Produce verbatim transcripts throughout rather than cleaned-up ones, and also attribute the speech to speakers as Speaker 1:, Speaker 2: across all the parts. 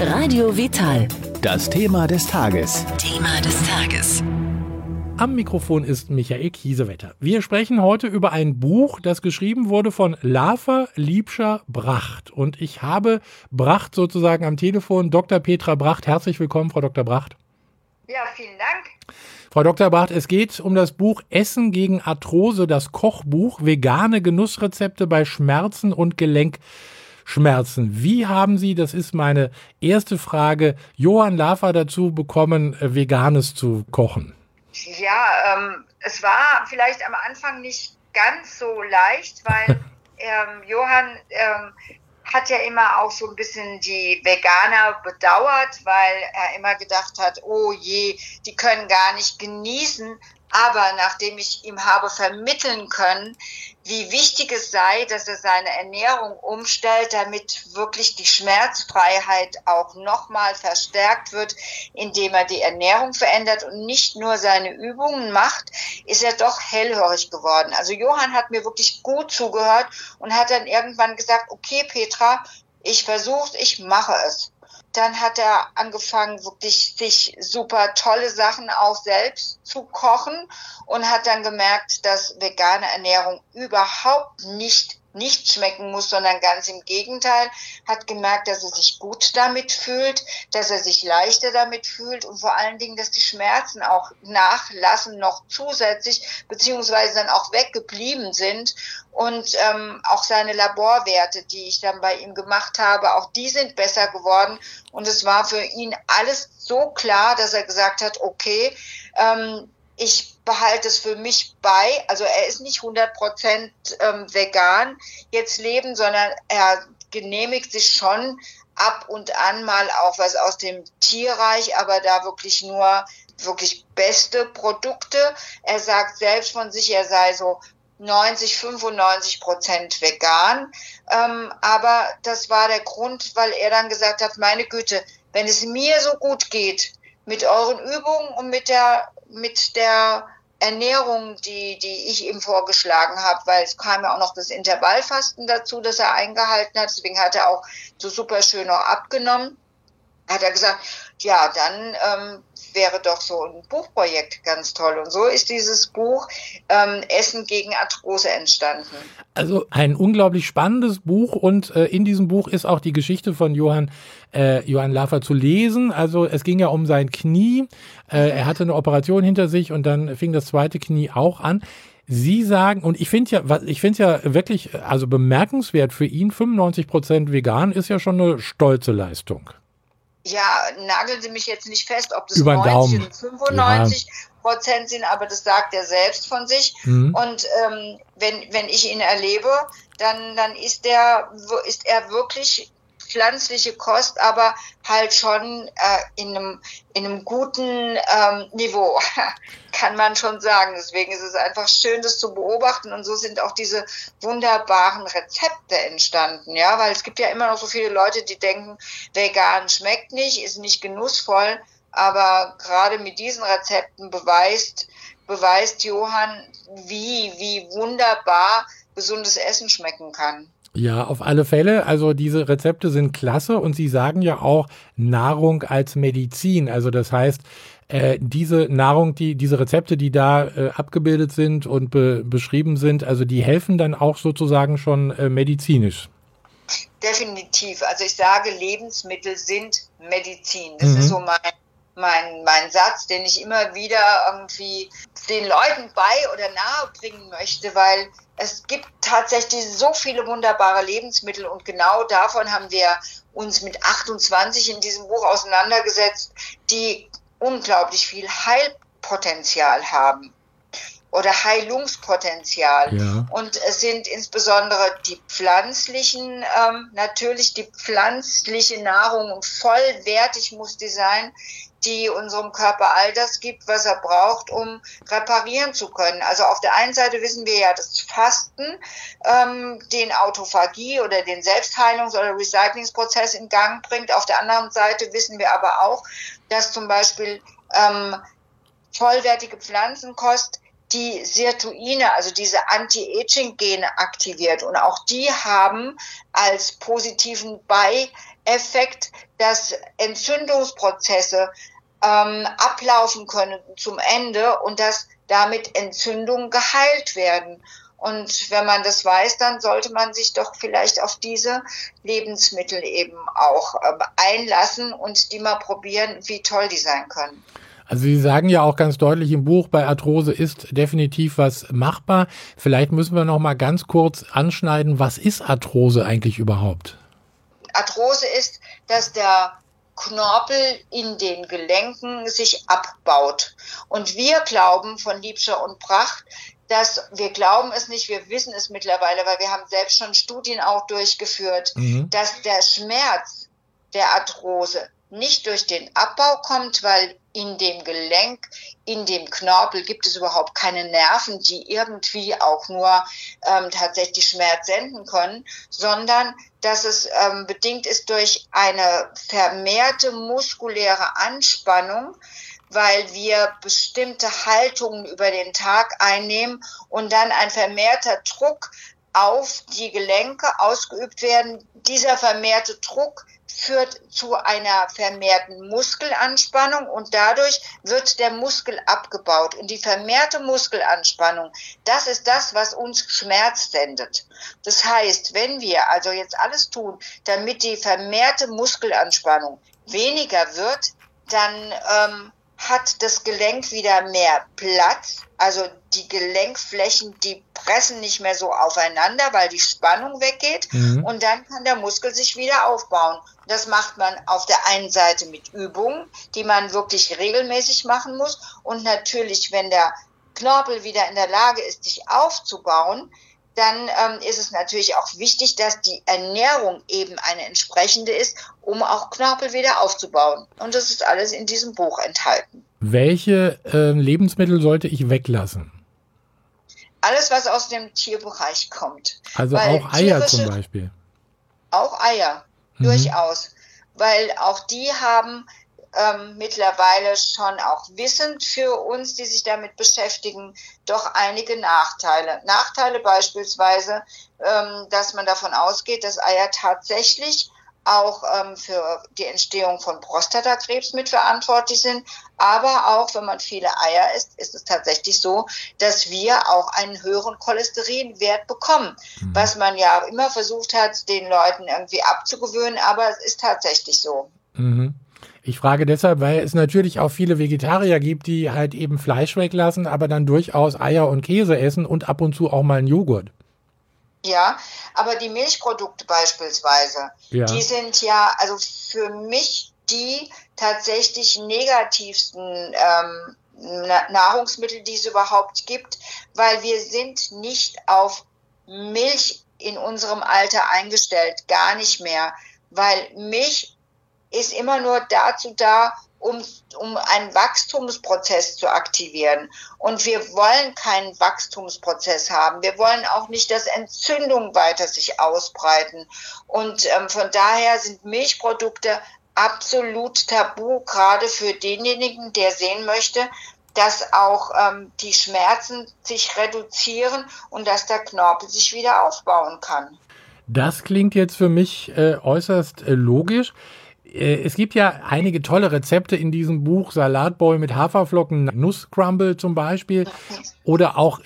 Speaker 1: Radio Vital.
Speaker 2: Das Thema des Tages.
Speaker 1: Thema des Tages.
Speaker 3: Am Mikrofon ist Michael Kiesewetter. Wir sprechen heute über ein Buch, das geschrieben wurde von Lafer Liebscher-Bracht. Und ich habe Bracht sozusagen am Telefon. Doktor Petra Bracht, herzlich willkommen, Frau Doktor Bracht.
Speaker 4: Ja, vielen Dank.
Speaker 3: Frau Doktor Bracht, es geht um das Buch Essen gegen Arthrose, das Kochbuch, vegane Genussrezepte bei Schmerzen und Gelenkschmerzen. Wie haben Sie, das ist meine erste Frage, Johann Lafer dazu bekommen, Veganes zu kochen?
Speaker 4: Ja, ähm, es war vielleicht am Anfang nicht ganz so leicht, weil ähm, Johann ähm, hat ja immer auch so ein bisschen die Veganer bedauert, weil er immer gedacht hat, oh je, die können gar nicht genießen. Aber nachdem ich ihm habe vermitteln können, wie wichtig es sei, dass er seine Ernährung umstellt, damit wirklich die Schmerzfreiheit auch nochmal verstärkt wird, indem er die Ernährung verändert und nicht nur seine Übungen macht, ist er doch hellhörig geworden. Also Johann hat mir wirklich gut zugehört und hat dann irgendwann gesagt, okay Petra, ich versuch's, ich mache es. Dann hat er angefangen, wirklich sich super tolle Sachen auch selbst zu kochen und hat dann gemerkt, dass vegane Ernährung überhaupt nicht nicht schmecken muss, sondern ganz im Gegenteil, hat gemerkt, dass er sich gut damit fühlt, dass er sich leichter damit fühlt und vor allen Dingen, dass die Schmerzen auch nachlassen noch zusätzlich, beziehungsweise dann auch weggeblieben sind und ähm, auch seine Laborwerte, die ich dann bei ihm gemacht habe, auch die sind besser geworden und es war für ihn alles so klar, dass er gesagt hat, okay, ähm, ich behalte es für mich bei, also er ist nicht hundert Prozent ähm, vegan jetzt leben, sondern er genehmigt sich schon ab und an mal auch was aus dem Tierreich, aber da wirklich nur wirklich beste Produkte. Er sagt selbst von sich, er sei so neunzig, fünfundneunzig Prozent vegan, ähm, aber das war der Grund, weil er dann gesagt hat, meine Güte, wenn es mir so gut geht, mit euren Übungen und mit der mit der Ernährung, die die ich ihm vorgeschlagen habe, weil es kam ja auch noch das Intervallfasten dazu, das er eingehalten hat, deswegen hat er auch so super schön noch abgenommen, hat er gesagt, ja, dann ähm, wäre doch so ein Buchprojekt ganz toll. Und so ist dieses Buch ähm, Essen gegen Arthrose entstanden.
Speaker 3: Also ein unglaublich spannendes Buch und äh, in diesem Buch ist auch die Geschichte von Johann, äh, Johann Lafer zu lesen. Also es ging ja um sein Knie. Äh, er hatte eine Operation hinter sich und dann fing das zweite Knie auch an. Sie sagen, und ich finde ja, ich finde ja wirklich, also bemerkenswert für ihn, fünfundneunzig Prozent vegan ist ja schon eine stolze Leistung.
Speaker 4: Ja, nageln Sie mich jetzt nicht fest, ob das
Speaker 3: Über
Speaker 4: neunzig und fünfundneunzig Prozent sind, aber das sagt er selbst von sich. Mhm. Und ähm, wenn wenn ich ihn erlebe, dann dann ist der ist er wirklich pflanzliche Kost, aber halt schon äh, in einem in einem guten ähm, Niveau, kann man schon sagen. Deswegen ist es einfach schön, das zu beobachten und so sind auch diese wunderbaren Rezepte entstanden, ja, weil es gibt ja immer noch so viele Leute, die denken, vegan schmeckt nicht, ist nicht genussvoll, aber gerade mit diesen Rezepten beweist beweist Johann, wie wie wunderbar gesundes Essen schmecken kann.
Speaker 3: Ja, auf alle Fälle. Also diese Rezepte sind klasse und Sie sagen ja auch Nahrung als Medizin. Also das heißt, äh, diese Nahrung, die diese Rezepte, die da äh, abgebildet sind und be- beschrieben sind, also die helfen dann auch sozusagen schon äh, medizinisch.
Speaker 4: Definitiv. Also ich sage, Lebensmittel sind Medizin. Das
Speaker 3: Mhm.
Speaker 4: ist so mein Mein, mein Satz, den ich immer wieder irgendwie den Leuten bei oder nahe bringen möchte, weil es gibt tatsächlich so viele wunderbare Lebensmittel und genau davon haben wir uns mit achtundzwanzig in diesem Buch auseinandergesetzt, die unglaublich viel Heilpotenzial haben oder Heilungspotenzial. Ja. Und es sind insbesondere die pflanzlichen, ähm, natürlich die pflanzliche Nahrung und vollwertig muss die sein, die unserem Körper all das gibt, was er braucht, um reparieren zu können. Also auf der einen Seite wissen wir ja, dass Fasten ähm, den Autophagie oder den Selbstheilungs- oder Recyclingsprozess in Gang bringt. Auf der anderen Seite wissen wir aber auch, dass zum Beispiel ähm, vollwertige Pflanzenkost die Sirtuine, also diese Anti-Aging-Gene aktiviert. Und auch die haben als positiven Beieffekt dass Entzündungsprozesse ähm, ablaufen können zum Ende und dass damit Entzündungen geheilt werden. Und wenn man das weiß, dann sollte man sich doch vielleicht auf diese Lebensmittel eben auch äh, einlassen und die mal probieren, wie toll die sein können.
Speaker 3: Also Sie sagen ja auch ganz deutlich im Buch, bei Arthrose ist definitiv was machbar. Vielleicht müssen wir noch mal ganz kurz anschneiden, was ist Arthrose eigentlich überhaupt?
Speaker 4: Arthrose ist, dass der Knorpel in den Gelenken sich abbaut. Und wir glauben von Liebscher und Bracht, dass wir glauben es nicht, wir wissen es mittlerweile, weil wir haben selbst schon Studien auch durchgeführt, mhm. dass der Schmerz der Arthrose nicht durch den Abbau kommt, weil in dem Gelenk, in dem Knorpel gibt es überhaupt keine Nerven, die irgendwie auch nur ähm, tatsächlich Schmerz senden können, sondern dass es ähm, bedingt ist durch eine vermehrte muskuläre Anspannung, weil wir bestimmte Haltungen über den Tag einnehmen und dann ein vermehrter Druck auf die Gelenke ausgeübt werden. Dieser vermehrte Druck führt zu einer vermehrten Muskelanspannung und dadurch wird der Muskel abgebaut. Und die vermehrte Muskelanspannung, das ist das, was uns Schmerz sendet. Das heißt, wenn wir also jetzt alles tun, damit die vermehrte Muskelanspannung weniger wird, dann ähm, hat das Gelenk wieder mehr Platz. Also die Gelenkflächen, die pressen nicht mehr so aufeinander, weil die Spannung weggeht. Mhm. Und dann kann der Muskel sich wieder aufbauen. Das macht man auf der einen Seite mit Übungen, die man wirklich regelmäßig machen muss. Und natürlich, wenn der Knorpel wieder in der Lage ist, sich aufzubauen, dann ähm, ist es natürlich auch wichtig, dass die Ernährung eben eine entsprechende ist, um auch Knorpel wieder aufzubauen. Und das ist alles in diesem Buch enthalten.
Speaker 3: Welche äh, Lebensmittel sollte ich weglassen?
Speaker 4: Alles, was aus dem Tierbereich kommt.
Speaker 3: Also weil auch Eier zum Beispiel?
Speaker 4: Auch Eier, mhm. durchaus. Weil auch die haben ähm, mittlerweile schon auch wissend für uns, die sich damit beschäftigen, doch einige Nachteile. Nachteile beispielsweise, ähm, dass man davon ausgeht, dass Eier tatsächlich auch ähm, für die Entstehung von Prostatakrebs mitverantwortlich sind. Aber auch, wenn man viele Eier isst, ist es tatsächlich so, dass wir auch einen höheren Cholesterinwert bekommen. Mhm. Was man ja immer versucht hat, den Leuten irgendwie abzugewöhnen, aber es ist tatsächlich so.
Speaker 3: Mhm. Ich frage deshalb, weil es natürlich auch viele Vegetarier gibt, die halt eben Fleisch weglassen, aber dann durchaus Eier und Käse essen und ab und zu auch mal einen Joghurt.
Speaker 4: Ja, aber die Milchprodukte beispielsweise, ja. die sind ja, also für mich die tatsächlich negativsten ähm, Nahrungsmittel, die es überhaupt gibt, weil wir sind nicht auf Milch in unserem Alter eingestellt, gar nicht mehr, weil Milch ist immer nur dazu da, um, um einen Wachstumsprozess zu aktivieren. Und wir wollen keinen Wachstumsprozess haben. Wir wollen auch nicht, dass Entzündungen weiter sich ausbreiten. Und ähm, von daher sind Milchprodukte absolut tabu, gerade für denjenigen, der sehen möchte, dass auch ähm, die Schmerzen sich reduzieren und dass der Knorpel sich wieder aufbauen kann.
Speaker 3: Das klingt jetzt für mich äh, äußerst äh, logisch. Es gibt ja einige tolle Rezepte in diesem Buch, Salatbowl mit Haferflocken, Nusscrumble zum Beispiel oder auch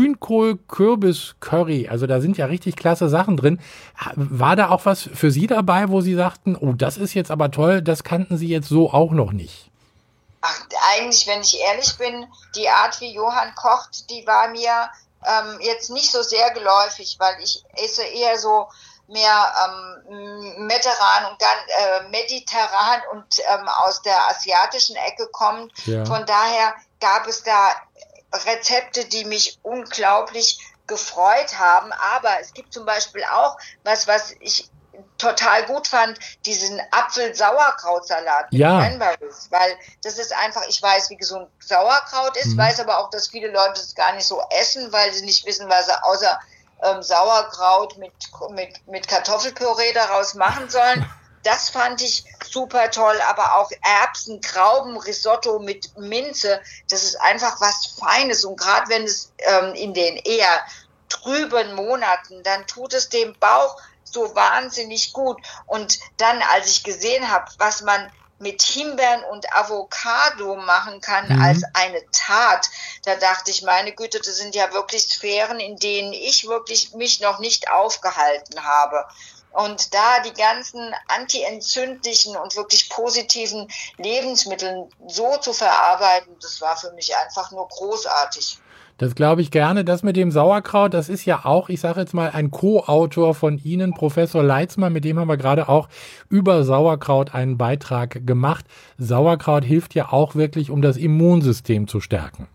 Speaker 3: Grünkohl-Kürbis-Curry. Also da sind ja richtig klasse Sachen drin. War da auch was für Sie dabei, wo Sie sagten, oh, das ist jetzt aber toll, das kannten Sie jetzt so auch noch nicht?
Speaker 4: Ach, eigentlich, wenn ich ehrlich bin, die Art, wie Johann kocht, die war mir ähm, jetzt nicht so sehr geläufig, weil ich esse eher so mehr ähm, mediterran und dann, äh, mediterran und ähm, aus der asiatischen Ecke kommt. Ja. Von daher gab es da Rezepte, die mich unglaublich gefreut haben. Aber es gibt zum Beispiel auch was, was ich total gut fand, diesen Apfel-Sauerkrautsalat mit
Speaker 3: ja.
Speaker 4: Cranberries, weil das ist einfach, ich weiß, wie gesund Sauerkraut ist, mhm. weiß aber auch, dass viele Leute es gar nicht so essen, weil sie nicht wissen, was sie außer Ähm, Sauerkraut mit, mit, mit Kartoffelpüree daraus machen sollen. Das fand ich super toll, aber auch Erbsen, Trauben, Risotto mit Minze, das ist einfach was Feines und gerade wenn es ähm, in den eher trüben Monaten, dann tut es dem Bauch so wahnsinnig gut. Und dann, als ich gesehen habe, was man mit Himbeeren und Avocado machen kann mhm. als eine Tat, da dachte ich, meine Güte, das sind ja wirklich Sphären, in denen ich wirklich mich noch nicht aufgehalten habe. Und da die ganzen antientzündlichen und wirklich positiven Lebensmittel so zu verarbeiten, das war für mich einfach nur großartig.
Speaker 3: Das glaube ich gerne. Das mit dem Sauerkraut, das ist ja auch, ich sage jetzt mal, ein Co-Autor von Ihnen, Professor Leitzmann, mit dem haben wir gerade auch über Sauerkraut einen Beitrag gemacht. Sauerkraut hilft ja auch wirklich, um das Immunsystem zu stärken.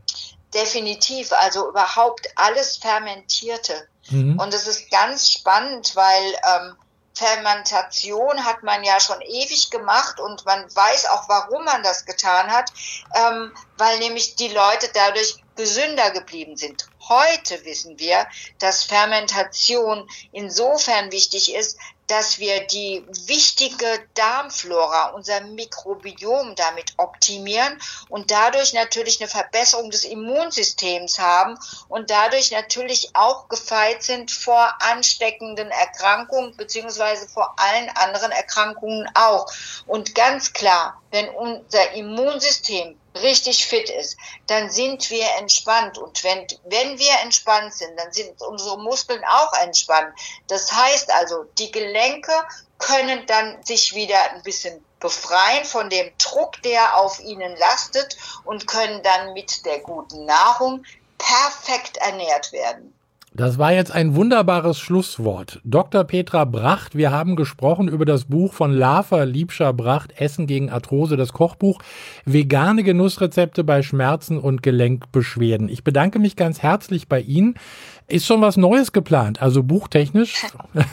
Speaker 4: Definitiv, also überhaupt alles Fermentierte. Mhm. Und es ist ganz spannend, weil ähm, Fermentation hat man ja schon ewig gemacht und man weiß auch, warum man das getan hat, ähm, weil nämlich die Leute dadurch gesünder geblieben sind. Heute wissen wir, dass Fermentation insofern wichtig ist, dass wir die wichtige Darmflora, unser Mikrobiom damit optimieren und dadurch natürlich eine Verbesserung des Immunsystems haben und dadurch natürlich auch gefeit sind vor ansteckenden Erkrankungen beziehungsweise vor allen anderen Erkrankungen auch. Und ganz klar, wenn unser Immunsystem richtig fit ist, dann sind wir entspannt. Und wenn, wenn wir entspannt sind, dann sind unsere Muskeln auch entspannt. Das heißt also, die Gelenke können dann sich wieder ein bisschen befreien von dem Druck, der auf ihnen lastet und können dann mit der guten Nahrung perfekt ernährt werden.
Speaker 3: Das war jetzt ein wunderbares Schlusswort. Doktor Petra Bracht, wir haben gesprochen über das Buch von Lafer Liebscher-Bracht, Essen gegen Arthrose, das Kochbuch, vegane Genussrezepte bei Schmerzen und Gelenkbeschwerden. Ich bedanke mich ganz herzlich bei Ihnen. Ist schon was Neues geplant, also buchtechnisch?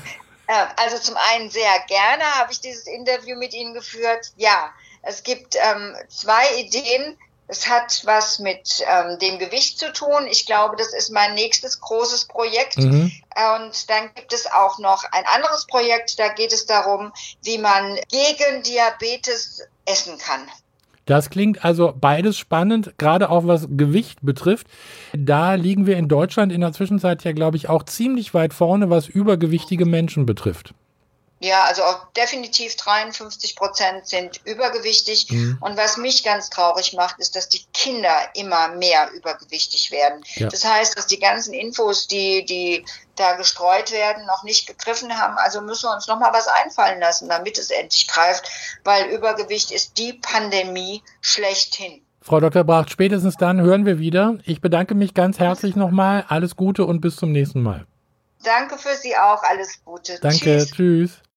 Speaker 4: Also zum einen sehr gerne habe ich dieses Interview mit Ihnen geführt. Ja, es gibt ähm, zwei Ideen. Es hat was mit ähm, dem Gewicht zu tun. Ich glaube, das ist mein nächstes großes Projekt. Mhm. Und dann gibt es auch noch ein anderes Projekt. Da geht es darum, wie man gegen Diabetes essen kann.
Speaker 3: Das klingt also beides spannend, gerade auch was Gewicht betrifft. Da liegen wir in Deutschland in der Zwischenzeit ja, glaube ich, auch ziemlich weit vorne, was übergewichtige Menschen betrifft.
Speaker 4: Ja, also auch definitiv dreiundfünfzig Prozent sind übergewichtig. Mhm. Und was mich ganz traurig macht, ist, dass die Kinder immer mehr übergewichtig werden. Ja. Das heißt, dass die ganzen Infos, die, die da gestreut werden, noch nicht gegriffen haben. Also müssen wir uns noch mal was einfallen lassen, damit es endlich greift, weil Übergewicht ist die Pandemie schlechthin.
Speaker 3: Frau Doktor Bracht, spätestens dann hören wir wieder. Ich bedanke mich ganz herzlich nochmal. Alles Gute und bis zum nächsten Mal.
Speaker 4: Danke für Sie auch. Alles Gute.
Speaker 3: Danke. Tschüss. Tschüss.